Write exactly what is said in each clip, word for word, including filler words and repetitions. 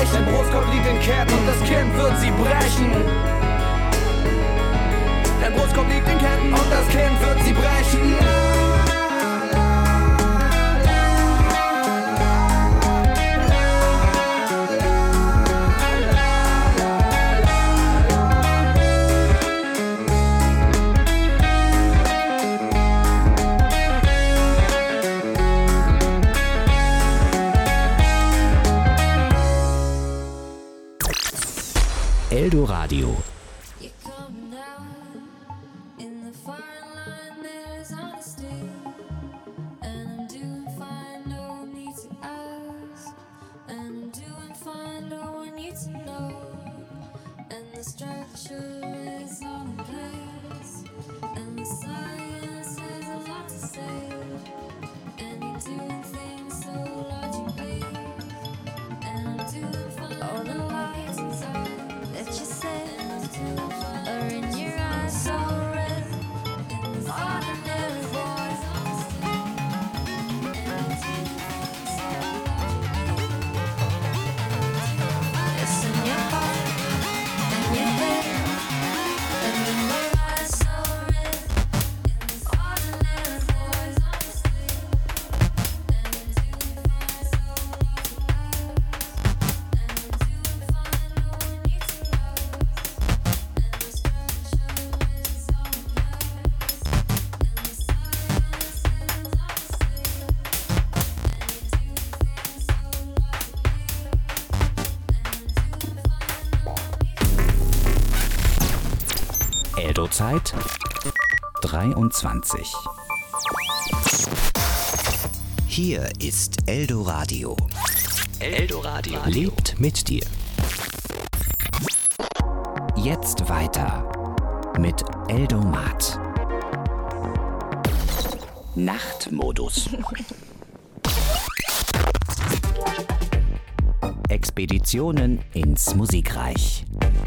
reichen. Dein Brustkorb liegt in Ketten und das Kind wird sie brechen. Dein Brustkorb liegt in Ketten und das Kind wird sie brechen. Eldoradio. Zeit dreiundzwanzig. Hier ist Eldoradio. Eldoradio lebt mit dir. Jetzt weiter mit Eldomat. Nachtmodus. Expeditionen ins Musikreich.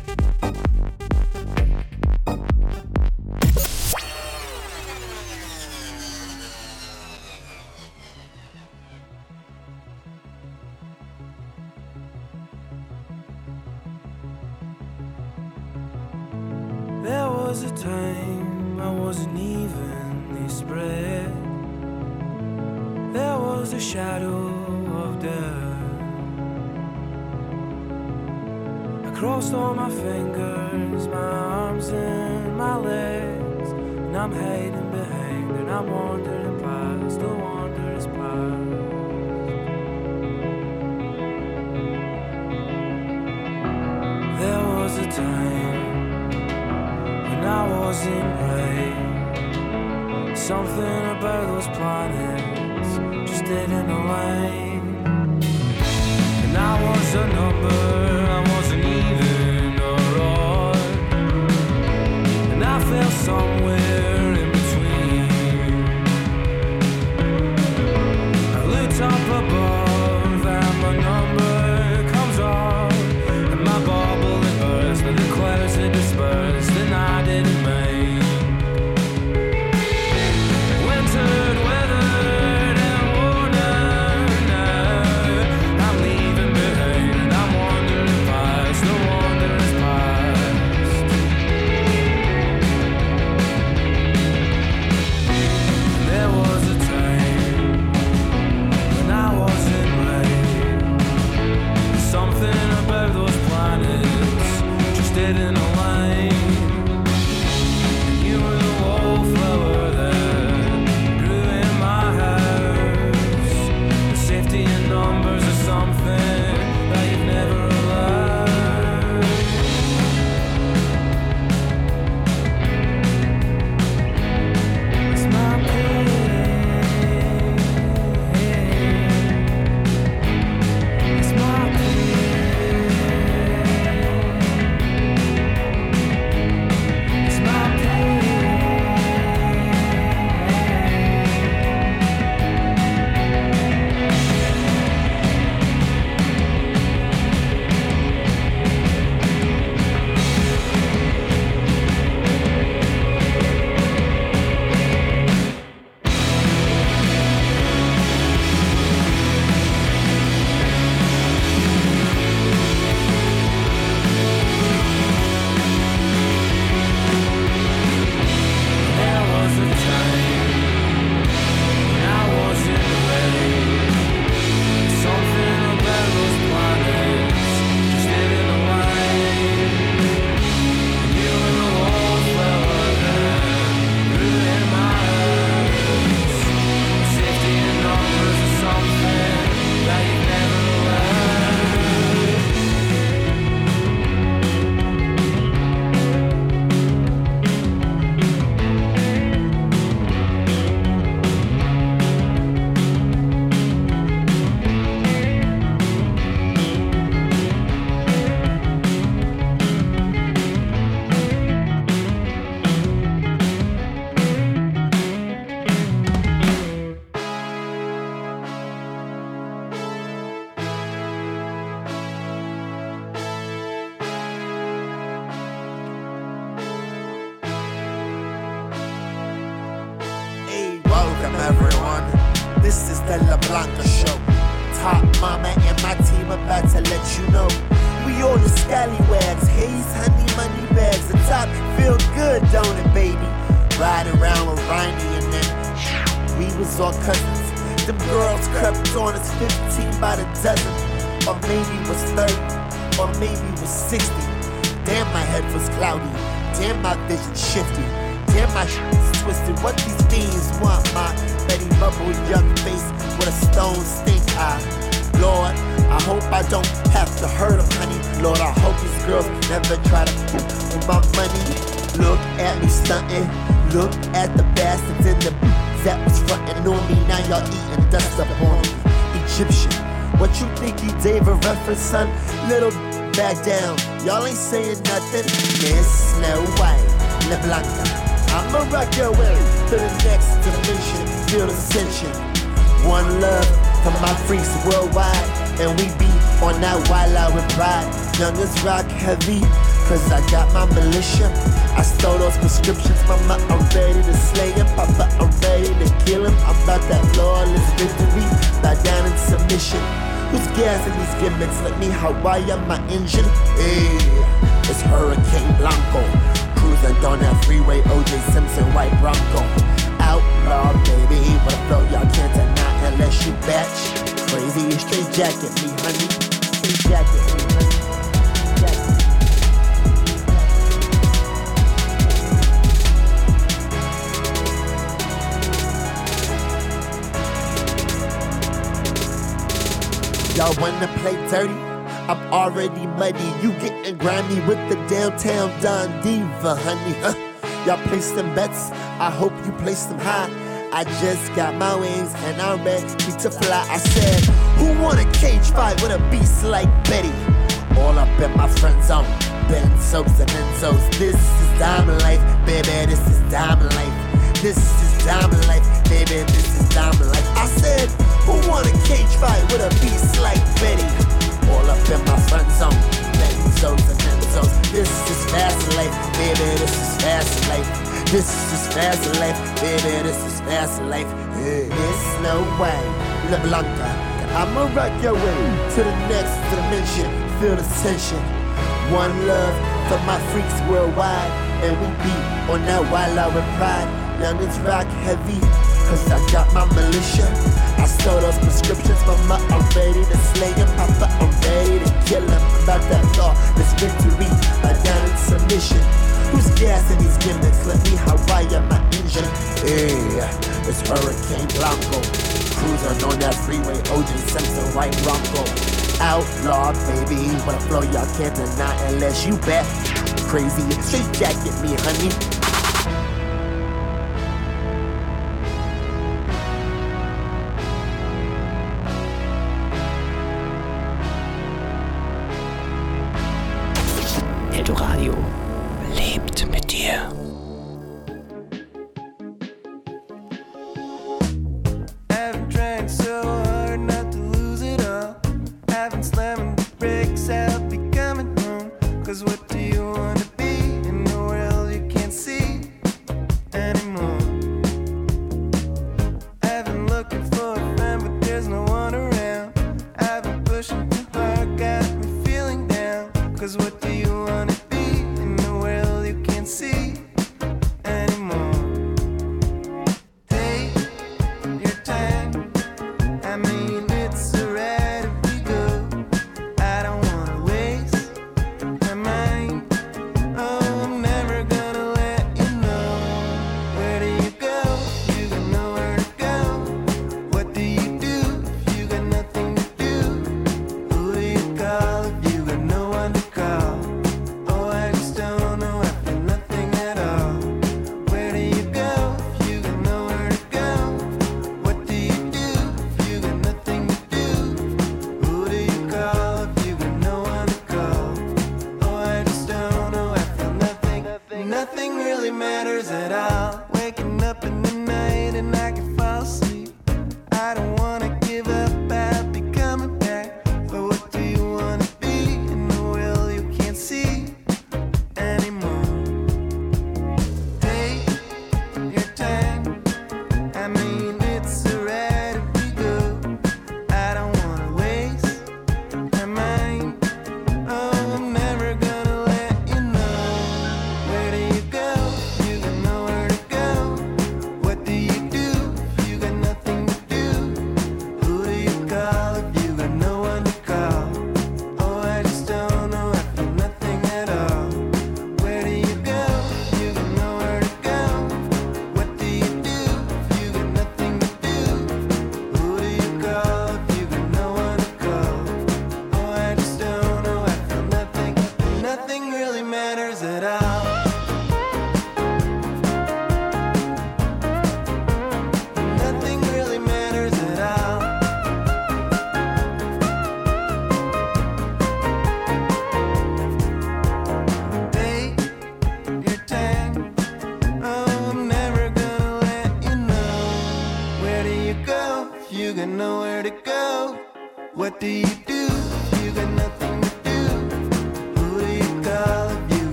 There was a time I wasn't evenly spread. There was a shadow of death. I crossed all my fingers, my arms and my legs, and I'm hiding behind and I'm wandering past the wanderer's past. There was a time I wasn't right. Something about those planets just didn't align. And I was a number, I wasn't even or odd. And I fell somewhere in between. I looked up above and my number comes off, and my bubble it burst and the clouds had dispersed. I didn't make wintered, weathered and worn out now. I'm leaving behind and I'm wandering past the wanderer's past. And there was a time when I wasn't right. Something about those planets just didn't align. this is the La Blanca show. Top mama and my team about to let you know. We all the scallywags, haze, honey, money bags. The top feel good, don't it, baby? Ride around with Riney and then we was all cousins. Them girls crept on us fifteen by the dozen. Or maybe was thirty, or maybe was sixty. Damn, my head was cloudy. Damn, my vision shifty. Damn, my shit is twisted. What these fiends want, my Betty Bubble young face with a stone stink eye. Lord, I hope I don't have to hurt them, honey. Lord, I hope these girls never try to with my money. Look at me stunting. Look at the bastards in the that was frontin' on me. Now y'all eating dust up on me. Egyptian, what you think you David reference, son? Little back down. Y'all ain't saying nothing. Miss Snow White, La Blanca. I'ma rock your way to the next dimension. Feel the ascension. One love for my freaks worldwide. And we be on that wild out with pride. Youngest rock heavy, cause I got my militia. I stole those prescriptions, mama, I'm ready to slay him. Papa, I'm ready to kill him. I'm about that lawless victory, bow down in submission. Who's gassing these gimmicks? Let me Hawaii my engine. Hey, it's Hurricane Blanco. Cruising down that freeway, O J Simpson, white Bronco. Outlaw, baby, but I flow y'all can't deny unless you batch. Crazy, straight jacket me, honey. Straight jacket me, honey. Jacket. Y'all wanna play dirty? I'm already muddy. You getting grimy with the downtown Don Diva, honey. Huh? Y'all place them bets. I hope you place them high. I just got my wings and I'm ready to fly. I said, who want a cage fight with a beast like Betty? All up in my friend zone. Benzos and Enzos. This is diamond life, baby. This is diamond life. This is diamond life, baby. This is diamond life. I said, who want a cage fight with a beast like Betty? All up in my friend zone. Benzos and Enzos. This is fast life, baby. This is fast life. This is fast life, baby, this is fast life. Yeah. It's no way, La Blanca. I'ma rock your way to the next dimension. Feel the tension. One love for my freaks worldwide. And we be on that wild out with pride. Now it's rock heavy, cause I got my militia. I stole those prescriptions, mama, I'm ready to slay him. Papa, I'm ready to kill him. About that law, this victory, I down in submission. Who's gassing these gimmicks? Let me Hawaii my engine. Hey, it's Hurricane Blanco. Cruising on that freeway, O J Simpson, white Bronco. Outlaw, baby, but I flow y'all can't deny unless you bet. Crazy, straight jacket me, honey. Eldoradio lebt mit dir. I've tried so hard not to lose it all. I've been slamming the brakes, I'll be coming home. Cause what do you wanna be in the world you can't see anymore? I've been looking for a friend, but there's no one around. I've been pushing too hard, got me feeling down. Cause what do you wanna be in the world you can't see anymore? Take your time, I mean it's alright if we go. I don't wanna waste my mind. Oh, I'm never gonna let you know. Where do you go? You got nowhere to go. What do you do if you got nothing to do? Who do you call if you got no one to call?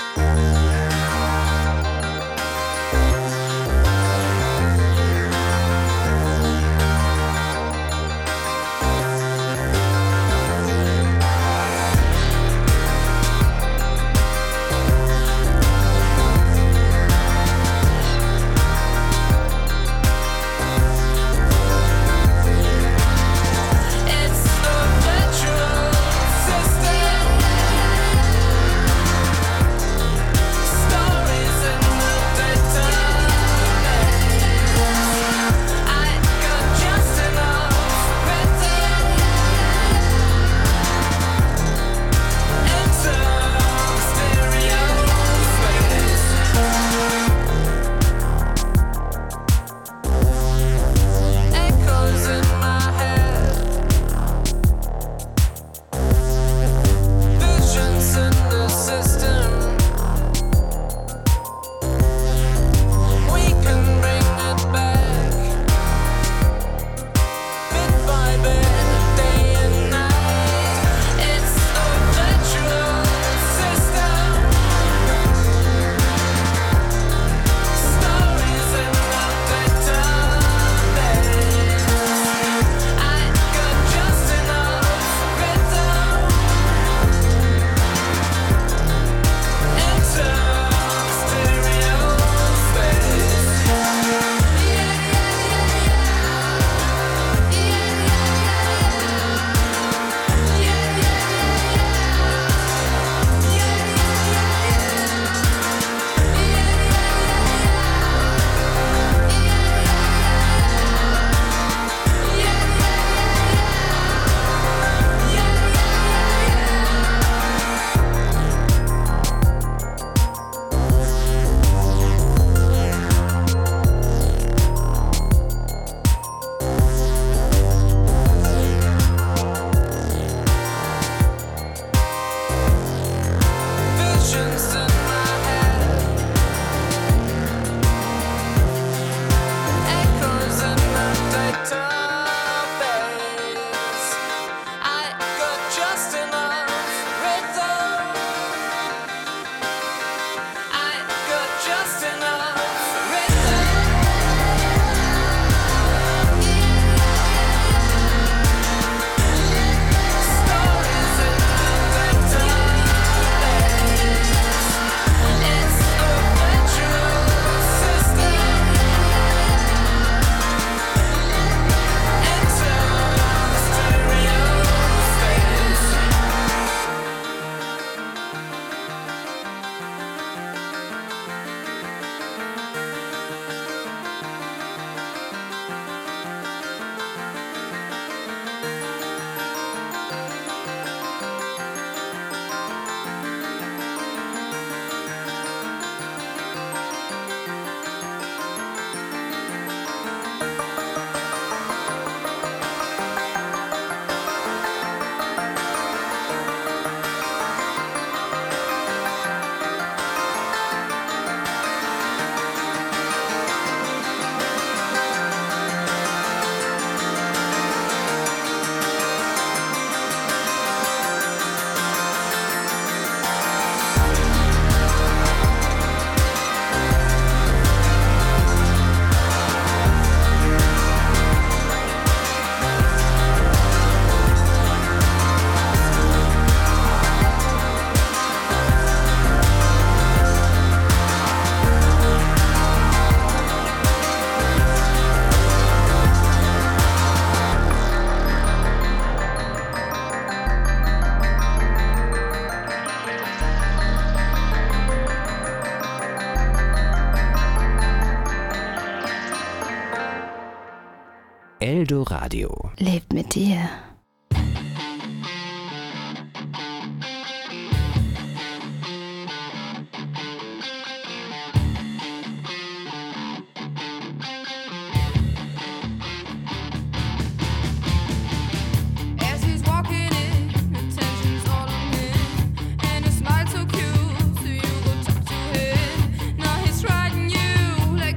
Eldoradio lebt mit dir.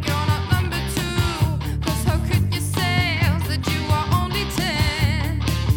Cause how could you say that you are only ten?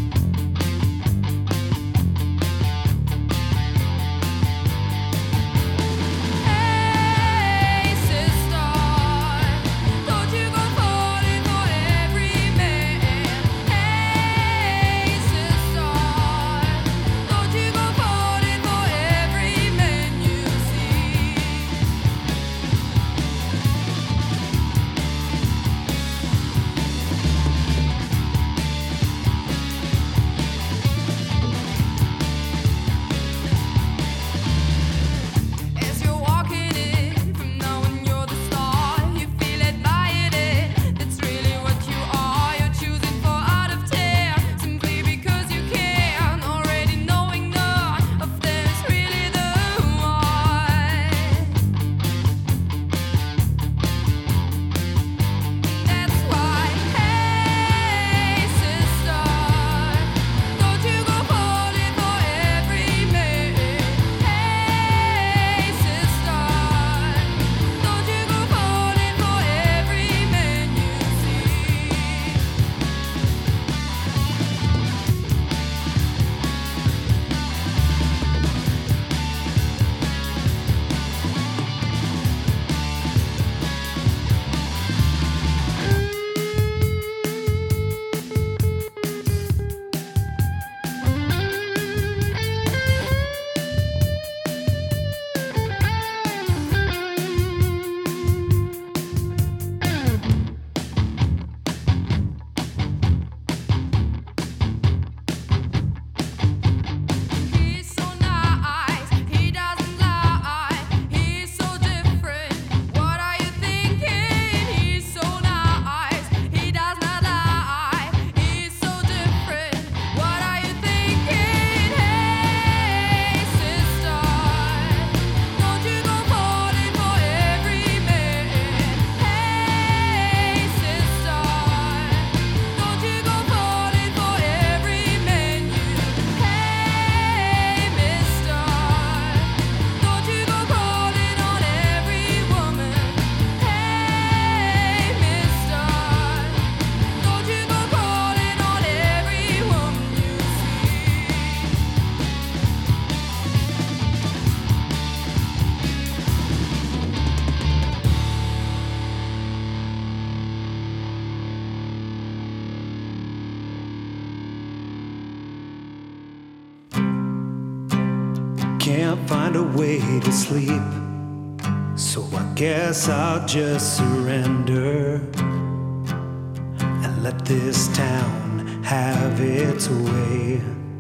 can't find a way to sleep, so I guess I'll just surrender and let this town have its way.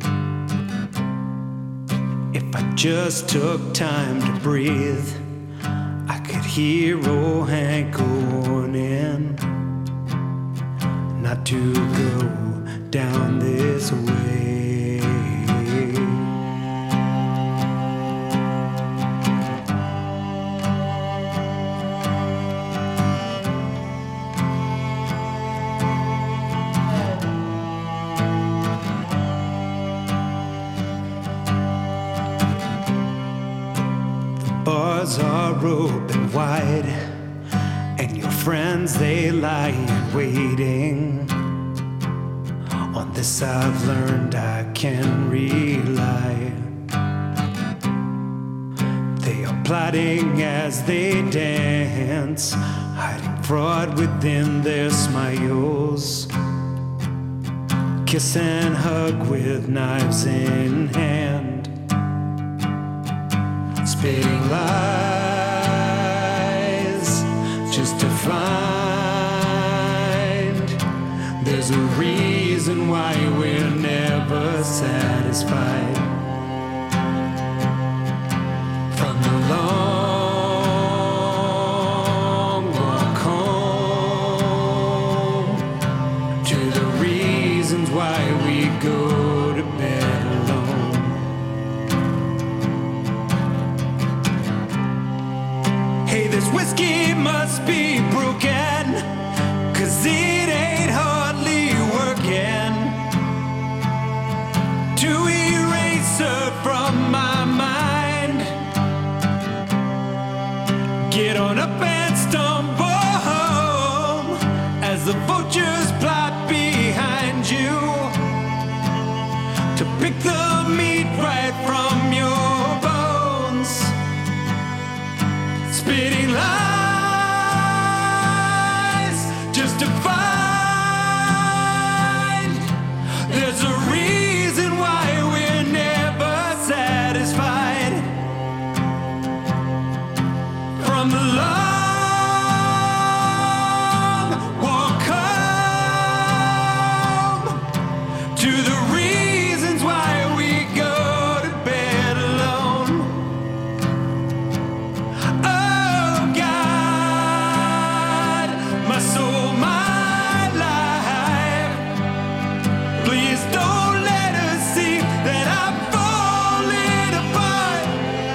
If I just took time to breathe, I could hear old Hank warning not to go down this way. Bars are open wide, and your friends, they lie in waiting. On this I've learned I can rely. They are plotting as they dance, hiding fraud within their smiles. Kiss and hug with knives in hand, spitting lies just to find there's a reason why we're never satisfied. From the long walk home to the reasons why we go to bed alone. Hey, this whiskey must be broken, 'cause it ain't hardly working to erase her from my mind. Get on up and stumble home as the vultures plot behind you to pick the meat right from your bones. Spitting lies just to find there's a reason why we're never satisfied. From the long walk home to the reasons why we go to bed alone. Oh God, my soul, my life, please don't let us see that I'm falling apart.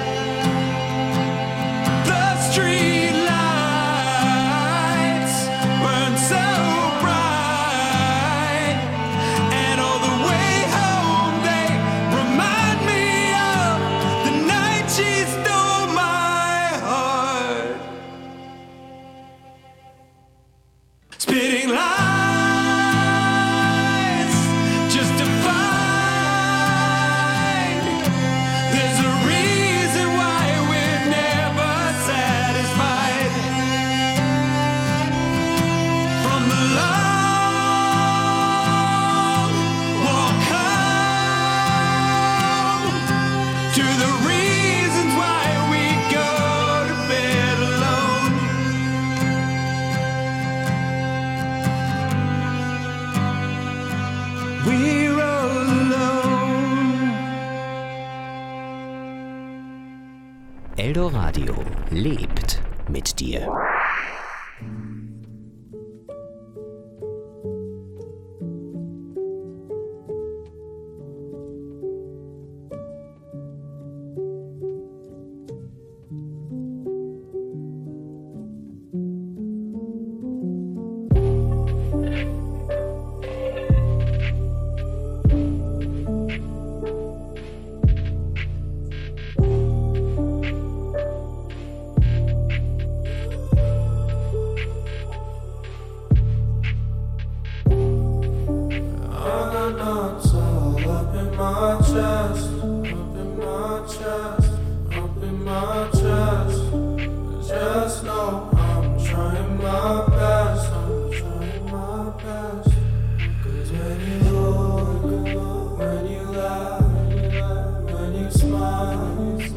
The street lights burn so bright, and all the way home they remind me of the night she stole my heart. Spitting lies just to find there's a reason why we're never satisfied. From the long walk home to the reasons why we go to bed alone. We're alone. Eldoradio lebt mit dir. When you laugh, when you smile,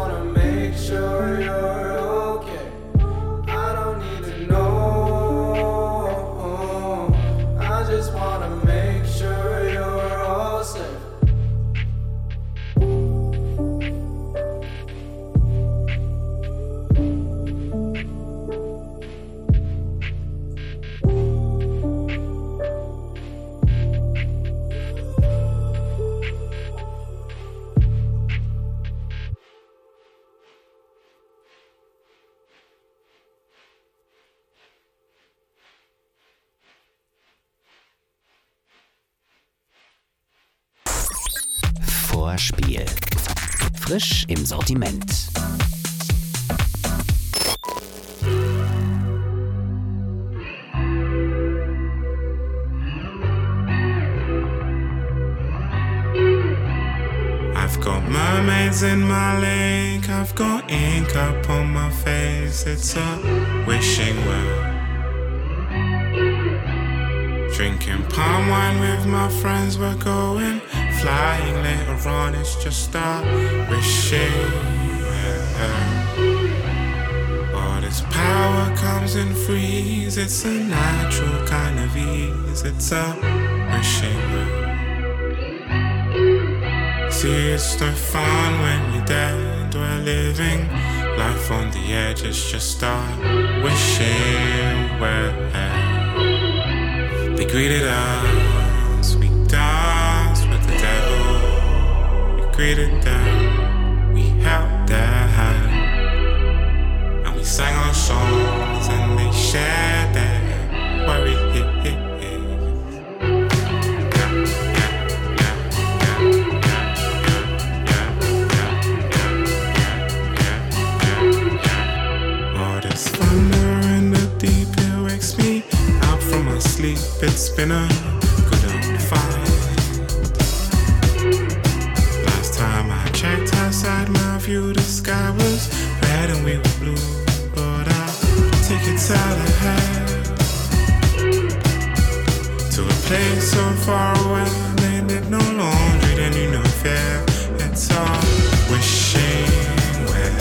wanna make sure you're okay. I don't need to know. I just wanna make sure you're all safe. Vorspiel. Frisch im Sortiment. I've got mermaids in my lake, I've got ink up on my face, it's a wishing well. Drinking palm wine with my friends, we're going flying later on, it's just a wishing well. All this power comes in freeze, it's a natural kind of ease, it's a wishing well. See, it's no fun when you're dead, we're living life on the edge, it's just a wishing well. They greeted us, we danced with the devil. We greeted them, we held their hand, and we sang our songs and they shared their worries. All this thunder in the deep, it wakes me out from my sleep. It's been a good old fight. Last time I checked outside my view, the sky was red and we were blue. But I'll take it out ahead to a place so far away. They did no laundry, they knew no fear. It's all wishing well.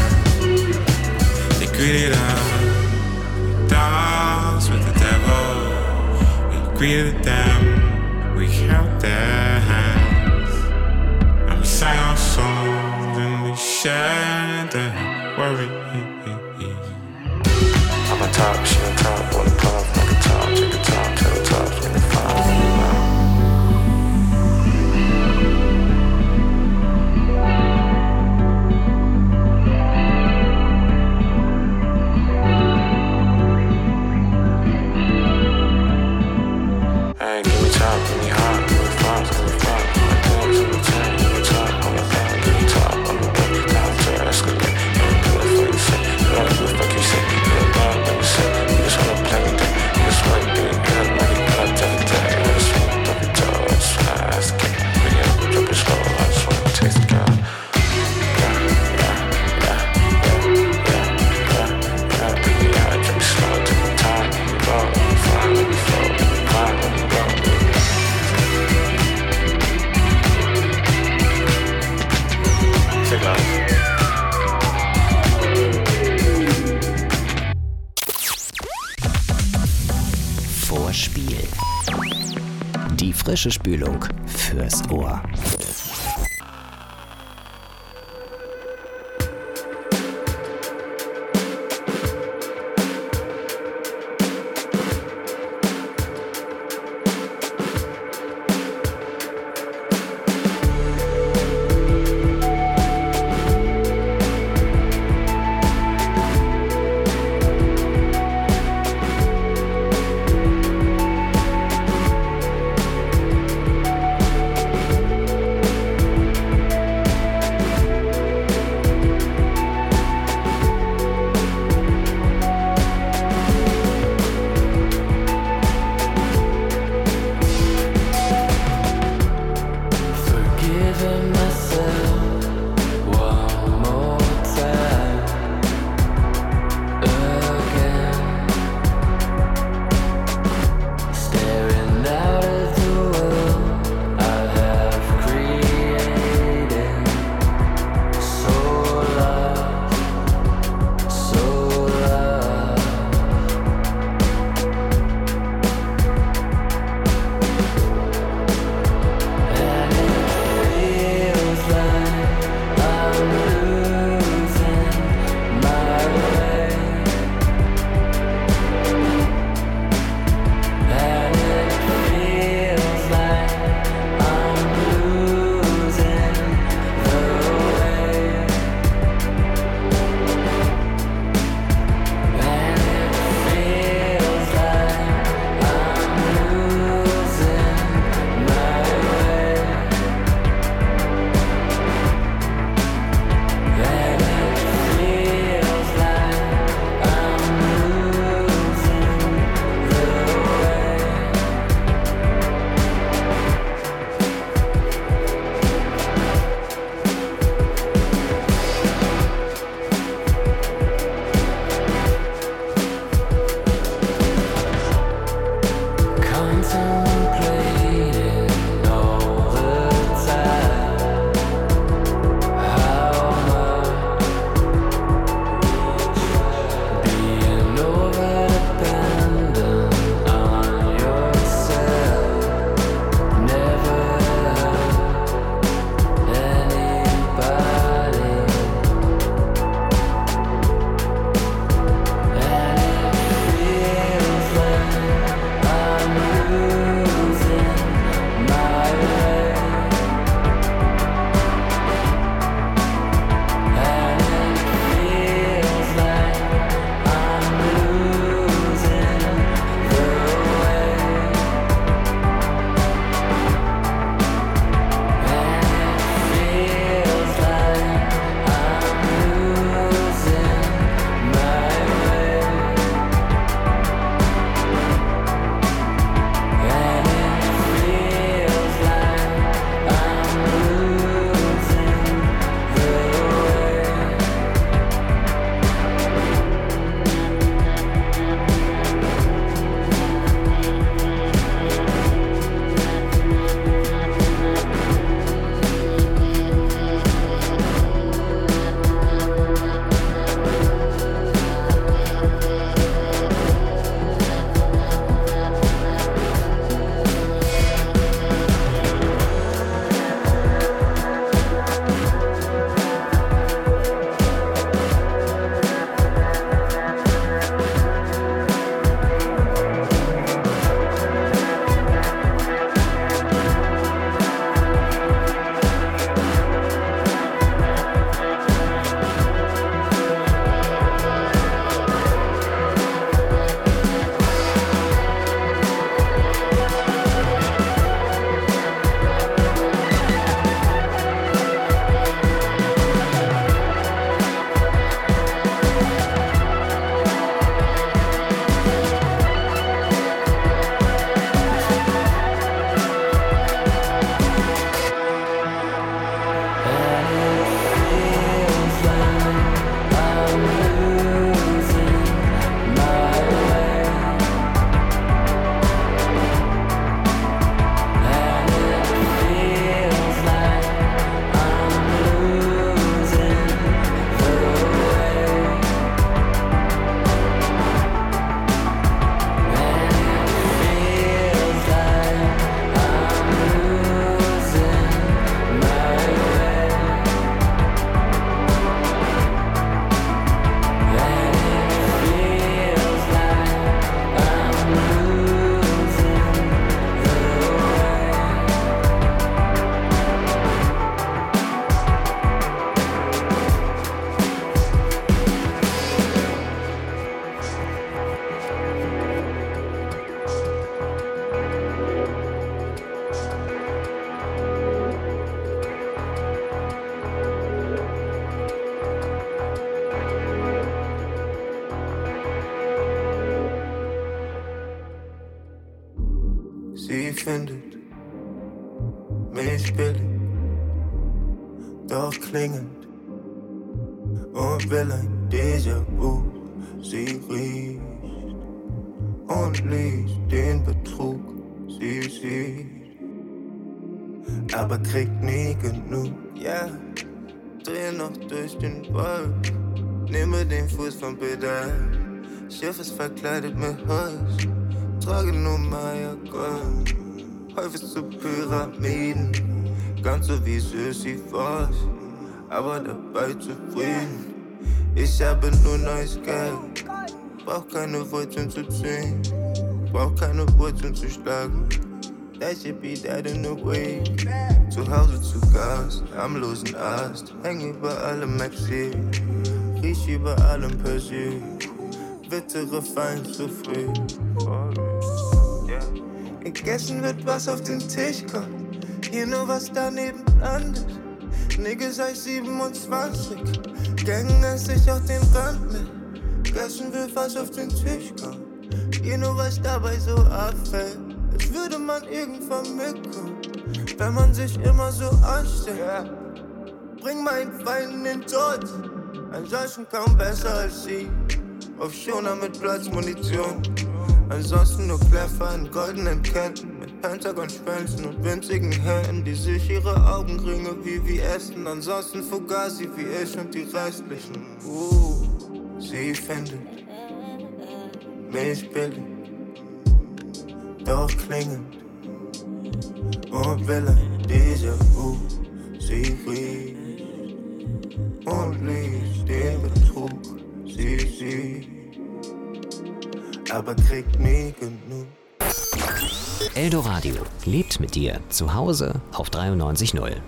They greeted us, we danced with the devil. Greeted them, we held their hands, and we sang our songs and we shared their worries. I'm on top, she on top, on the puff, like a top, check the top, tell the top, when they find me now. Hey, give me top, give me hot, give me frost, give me frost. My things in the tank, give me top, on the back, give me top, on the way, down to escalate. You don't do it for you say, you don't do it for you say. You don't bad, let me say, you just wanna play with that. You just wanna get it good, money, cut, tell it that. I just wanna drop your toe, I just wanna ask it. Bring it up, drop it slow, I just wanna taste the girl. Yeah, yeah, yeah, yeah, yeah, yeah, yeah. Baby, I drop it slow, take my time, let me roll, let me fly, let me flow, let me climb, let me roll. Vorspiel. Die frische Spülung fürs Ohr. findet mich billig, doch klingend und will ein Déjà-vu. Sie riecht und liest den Betrug, sie sieht, aber kriegt nie genug. Ja, yeah. Dreh noch durch den Wald, nehme den Fuß vom Pedal. Schiff ist verkleidet mit Holz, trage nur Maya Gold. Häufig zu Pyramiden, ganz so wie Sisyphos, aber dabei zufrieden. Ich habe nur neues Geld, brauch keine Wurzeln zu ziehen, brauch keine Wurzeln zu schlagen. That should be dead in the way. Zu Hause zu Gast, am losen Ast, häng über allem Maxi, riech über allem Persil, wittere fein zu früh. Gegessen wird, was auf den Tisch kommt, hier nur was daneben landet. Niggas sei siebenundzwanzig, Gängen ess ich auf den Rand mit. Gegessen wird, was auf den Tisch kommt, hier nur was dabei so abfällt. Als würde man irgendwann mitkommen, wenn man sich immer so anstellt. Yeah. Bring meinen Feinden den Tod, ein solchen kaum besser als sie. Auf Schoner mit Platzmunition, ansonsten nur Kleffer in goldenen Ketten, mit Pentagon-Spänzen und winzigen Händen, die sich ihre Augenringe wie wie essen. Ansonsten Fugazi wie ich und die restlichen. Uh, sie findet mich billig, doch klingend und will ein Déjà-vu. Sie riecht und liest den Betrug, sie sieht, aber kriegt nie genug. Eldoradio lebt mit dir zu Hause auf dreiundneunzig Komma null.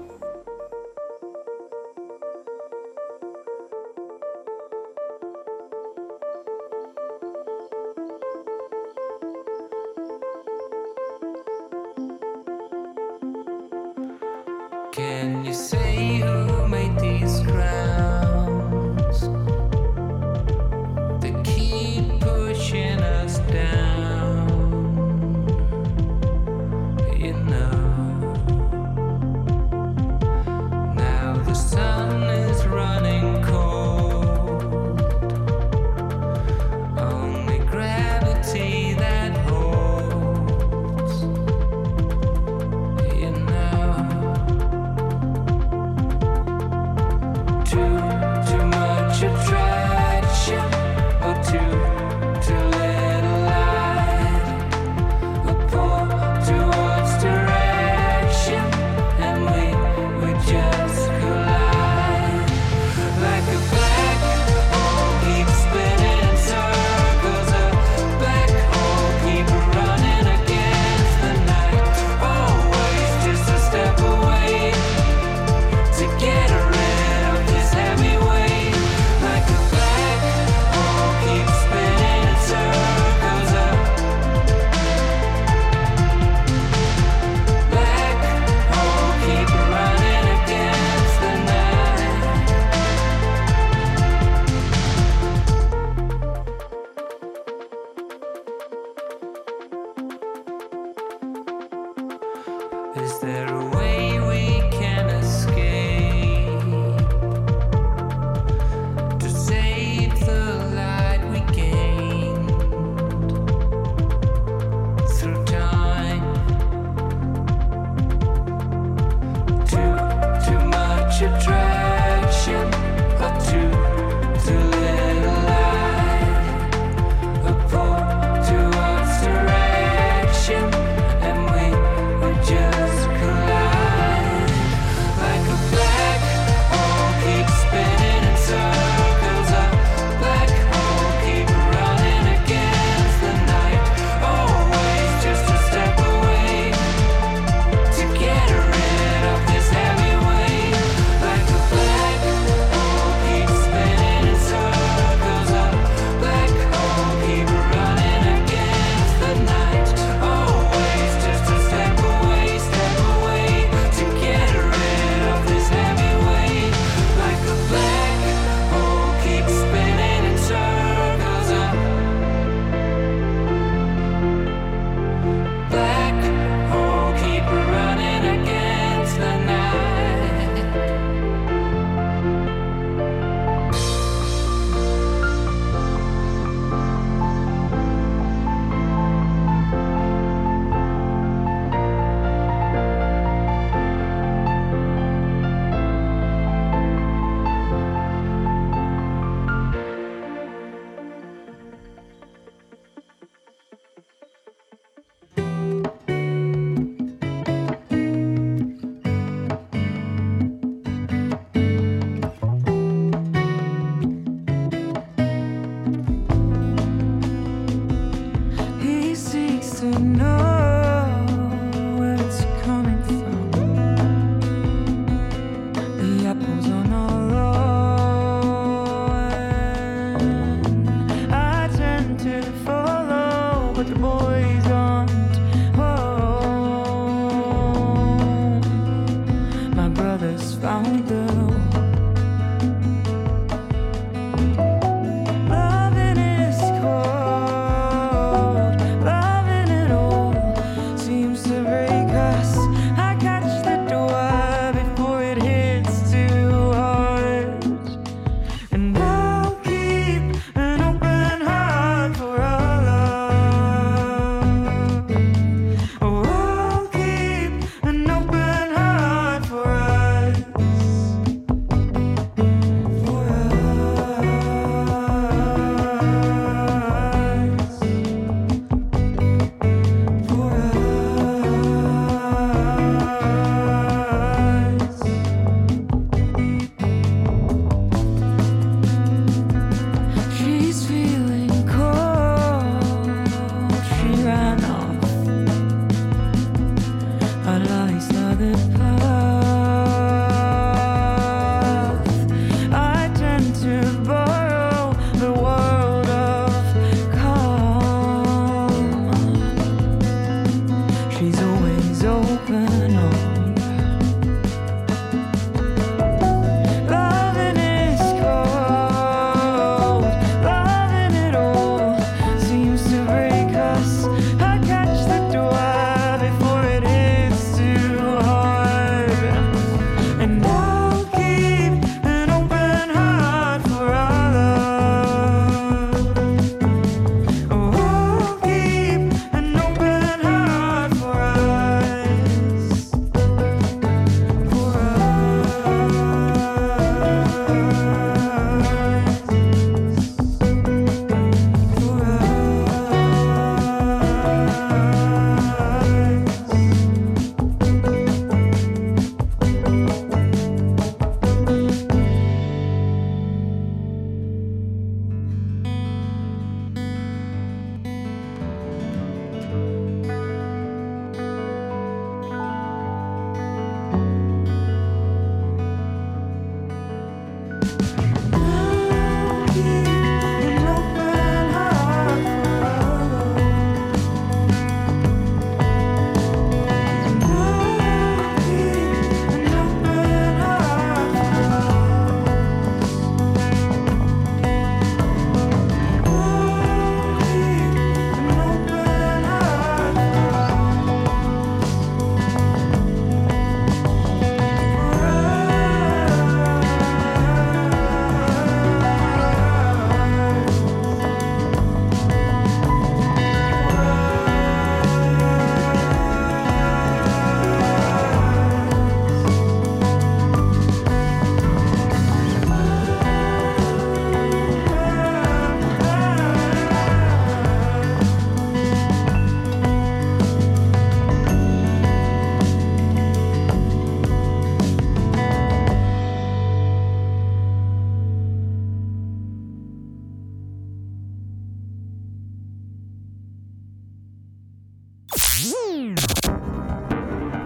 Can you say who made these crowns that keep pushing us down? You know, now the sun is running cold, only gravity that holds. You know, too, too much attraction, or too, too little light. We pull towards direction, and we, we just collide. Like a black hole keeps spinning in circles, a black hole keep running against the night. Always just a step away to get rid of this heavy weight. Like a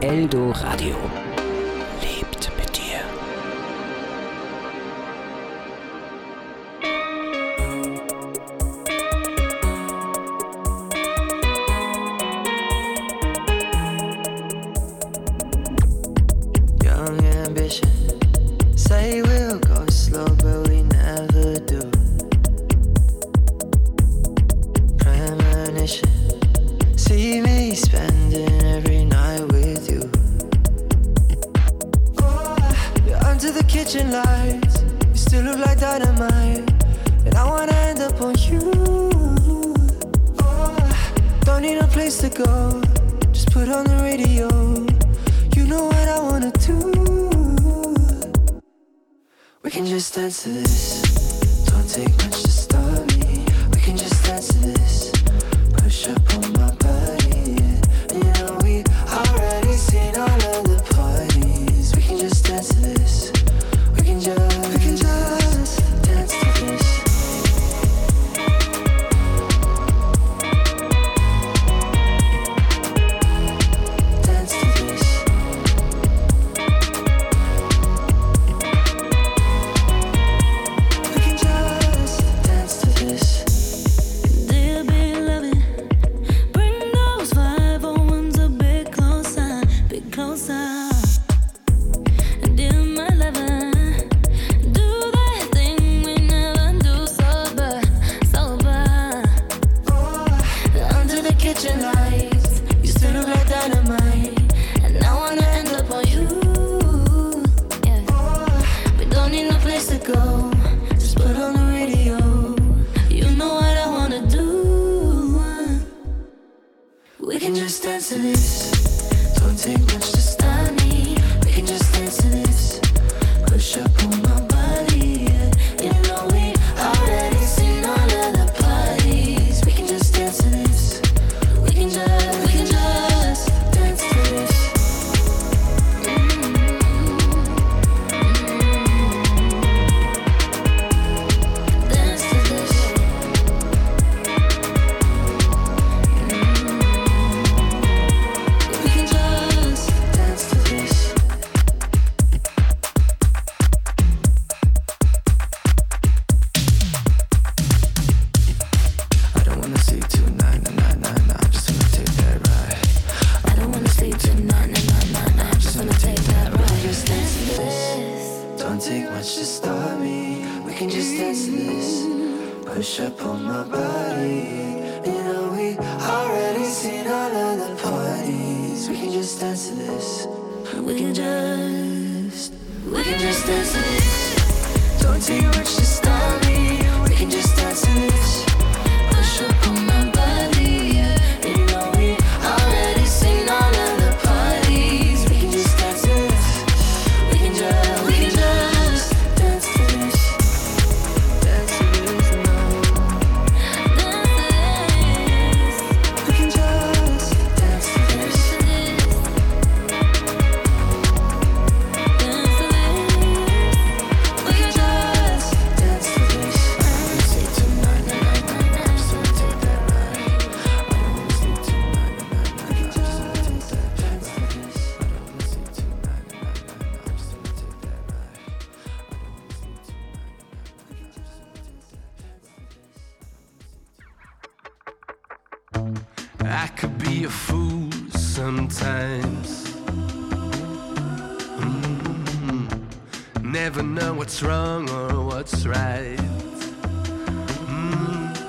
Eldo Radio lebt mit dir. Young ambition, say we'll go slow, but we never do. Premonition, see me spending every night with you. Oh, you're under the kitchen lights, you still look like dynamite, and I wanna end up on you. Oh, don't need a place to go, just put on the radio. You know what I wanna do. We can just dance to this. Don't take much to start me. We can just dance to this. Push up on my body, yeah. You know we already seen all of the parties. We can just dance to this. We can just, we can just dance to this. Dance to this. We can just dance to this. Dear beloved, bring those five oh ones a bit closer, bit closer. Dear my lover, do that thing we never do sober, sober. Under the kitchen lights, you still look like dynamite, and I wanna end up on you. Yeah. We don't need no place to go, just put on the radio. You know what I wanna do. We can just dance to this. Don't take much to stop me. We can just dance to this. Push up on my body, yeah. You know we already seen all of the parties. We can just dance to this. We can just, we can just dance to this. Mm-hmm. Dance to this. We can just dance to this. I don't wanna sleep tonight, nah, nah, nah, nah. I just wanna take that ride. I don't wanna sleep tonight, nah, nah, nah, nah. Just wanna take that ride. Just dance to this. Don't take much to start me. We can just dance to this. Push up on my body. You know we already seen all of the parties. We can just dance to this. We can just, We can just dance to this. Don't take much to start me. We can just dance to this. Push up on my body. Yeah. You know we already seen all of the parties. We can just dance to this. We can just, we can just dance to this. Dance to this now. We can just dance to this. We can just dance to this. I don't wanna sleep tonight, nah, nah, nah, nah. I just wanna take that ride. I don't wanna sleep tonight, nah, nah, nah, nah. I just wanna take that dance to this. I don't wanna sleep tonight, nah, nah, nah, nah. I just wanna take that ride. I don't wanna sleep tonight, nah, nah, nah. I just wanna take that dance to this. I could be a fool sometimes. Mm. Never know what's wrong or what's right. Mm.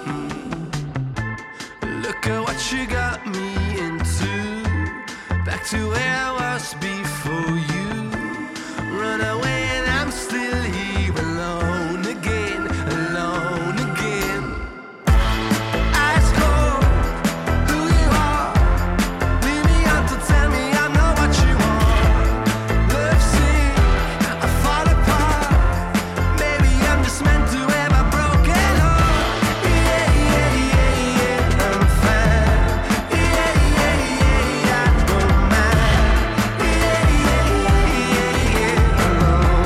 Look at what you got me into. Back to where I was before you. Run away and I'm still here alone again, alone again. Ice cold, who you are. Leave me out to tell me I'm not what you want. Love sick, I fall apart. Maybe I'm just meant to have a broken heart. Yeah, yeah, yeah, yeah, I'm fine. Yeah, yeah, yeah, I don't mind. Yeah, yeah, yeah, yeah, alone.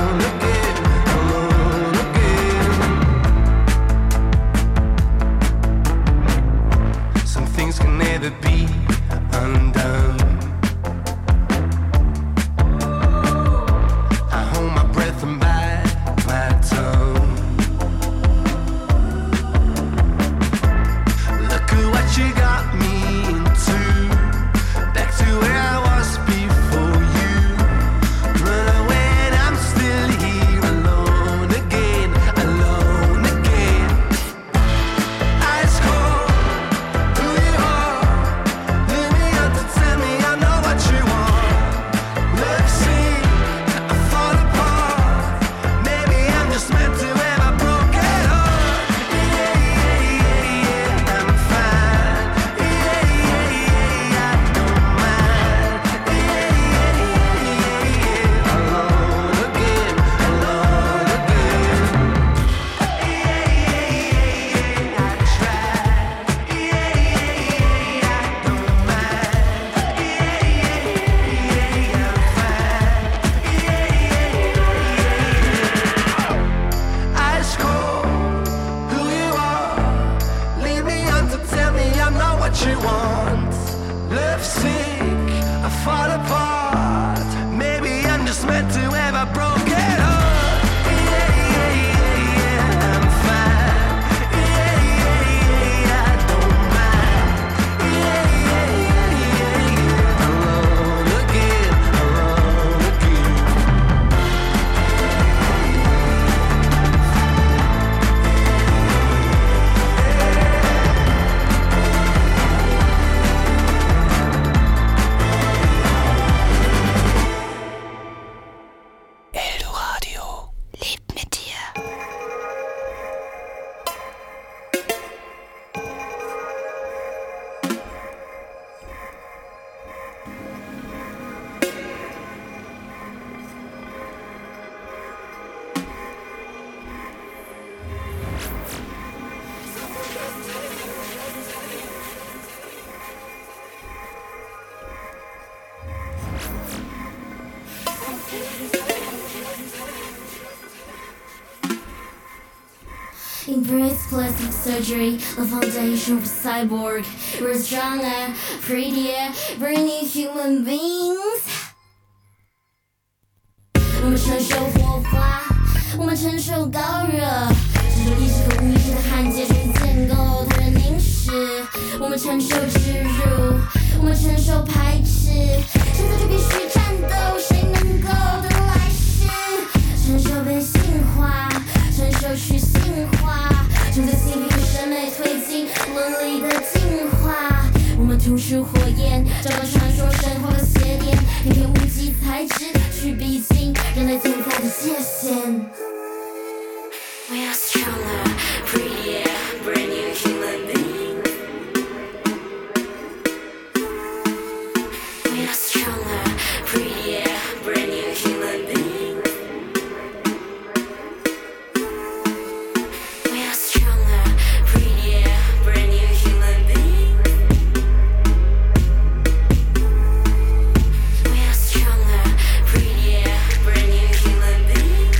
Embrace plastic surgery, the foundation of cyborg. We're stronger, prettier, brand new human beings. 我们承受火花，我们承受高热，承受意识和无意识的焊接，去建构他人凝视。我们承受植入，我们承受排斥，现在就必须战斗，谁能够得来世？承受被性化，承受去性化，承受性别和审美推进伦理的进化。我们吐出火焰，找到传说神话的邪典，偏偏无机材质去逼近人类存在的界限。We are stronger, prettier, brand new human beings. We are stronger, prettier, brand new human beings. We are stronger, prettier, brand new human beings. We are stronger, prettier, brand new human beings.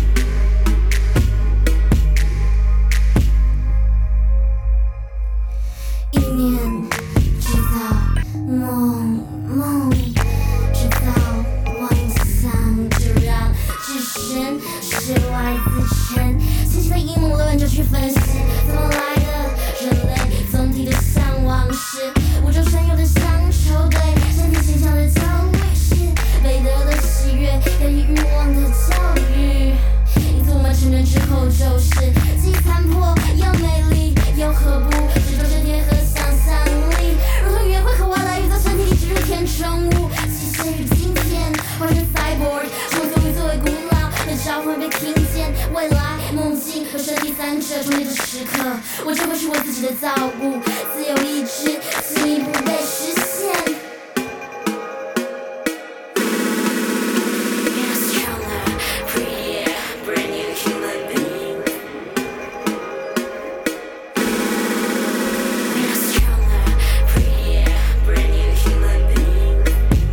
一念制造梦，梦制造妄想，就让置身事外自沉。清晰的阴谋论就去分析怎么来的，人类总体的向往是宇宙深有的乡愁，对身体形象的焦虑是美德的喜悦，给予欲望的教育。因此我们成人之后就是既残破又美丽，又何不只有这贴合想象力？如同约会和外来宇宙身体里植入填充物，机械与晶片化成 cyborg， 创作与作为古老的召唤被听见，未来梦境和身体三者重叠的时刻，我就会是我自己的造物，自由意志进一步被实现。We are stronger, prettier, brand new human beings. We are stronger, prettier, brand new human beings.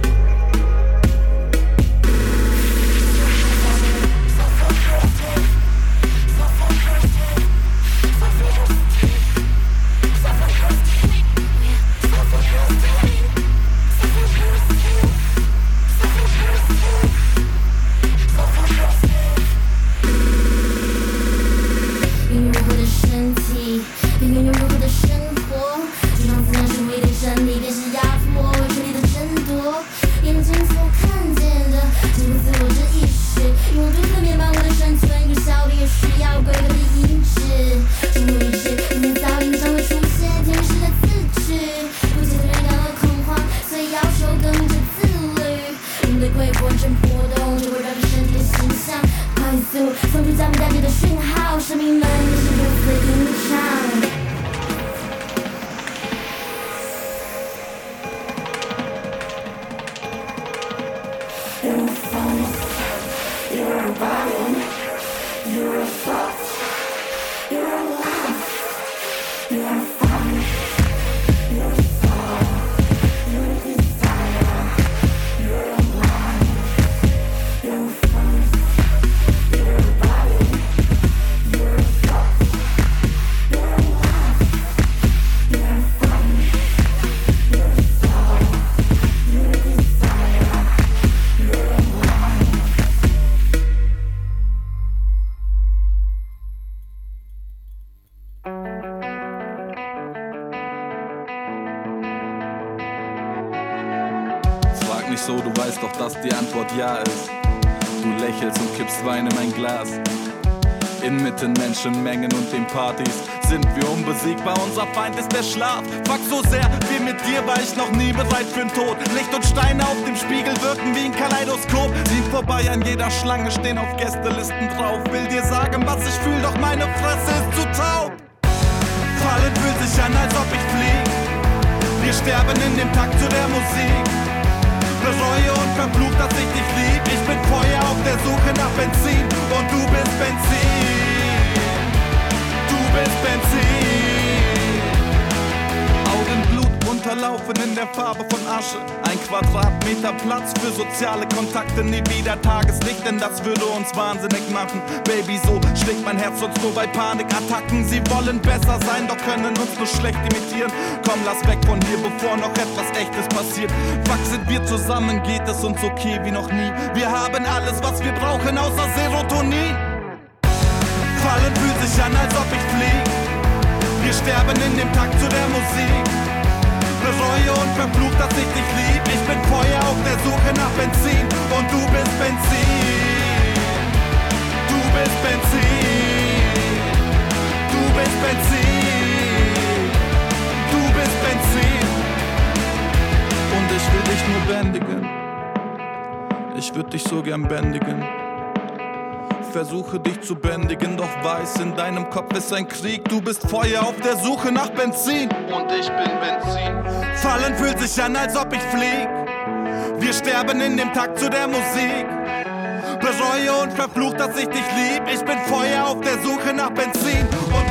nicht so, du weißt doch, dass die Antwort ja ist. Du lächelst und kippst Wein in mein Glas. Inmitten Menschenmengen und den Partys sind wir unbesiegbar, unser Feind ist der Schlaf. Fuck so sehr, wie mit dir war ich noch nie bereit für den Tod. Licht und Steine auf dem Spiegel wirken wie ein Kaleidoskop. Sieh vorbei, an jeder Schlange stehen auf Gästelisten drauf. Will dir sagen, was ich fühl, doch meine Fresse ist zu taub. Fallen fühlt sich an, als ob ich flieg. Wir sterben in dem Takt zu der Musik. Bereue und verflucht, dass ich dich lieb. Ich bin Feuer auf der Suche nach Benzin und du bist Benzin. Du bist Benzin. Augenblut unterlaufen in der der Farbe von Asche. Ein Quadratmeter Platz für soziale Kontakte, nie wieder Tageslicht, denn das würde uns wahnsinnig machen. Baby, so schlägt mein Herz sonst nur bei Panikattacken. Sie wollen besser sein, doch können uns nur schlecht imitieren. Komm, lass weg von hier, bevor noch etwas Echtes passiert. Fuck, sind wir zusammen, geht es uns okay wie noch nie. Wir haben alles, was wir brauchen, außer Serotonin. Fallen fühlt sich an, als ob ich flieg. Wir sterben in dem Takt zu der Musik. Bereue und verflucht, dass ich dich lieb. Ich bin Feuer auf der Suche nach Benzin. Und du bist Benzin. Du bist Benzin. Du bist Benzin. Du bist Benzin. Und ich will dich nur bändigen. Ich würd dich so gern bändigen. Versuche dich zu bändigen, doch weiß, in deinem Kopf ist ein Krieg. Du bist Feuer auf der Suche nach Benzin. Und ich bin Benzin. Fallen fühlt sich an, als ob ich flieg. Wir sterben in dem Takt zu der Musik. Bereue und verflucht, dass ich dich lieb. Ich bin Feuer auf der Suche nach Benzin. Und